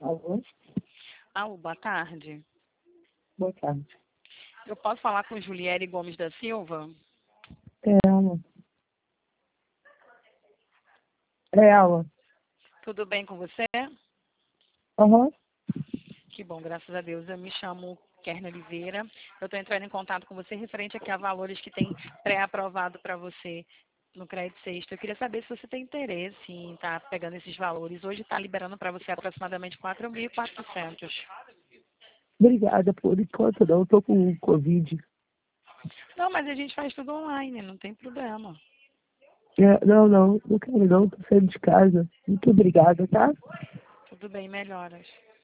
Alô? Alô, boa tarde. Boa tarde. Eu posso falar com Juliere Gomes da Silva? É ela. É ela. Tudo bem com você? Aham. Que bom, graças a Deus. Eu me chamo Kerna Oliveira. Eu estou entrando em contato com você referente aqui a valores que tem pré-aprovado para você no Crédito Sexto. Eu queria saber se você tem interesse em estar pegando esses valores. Hoje está liberando para você aproximadamente 4.400. Obrigada. Por enquanto não, eu tô com Covid. Não, mas a gente faz tudo online, não tem problema. Não quero não, tô saindo de casa. Muito obrigada, tá? Tudo bem, melhoras.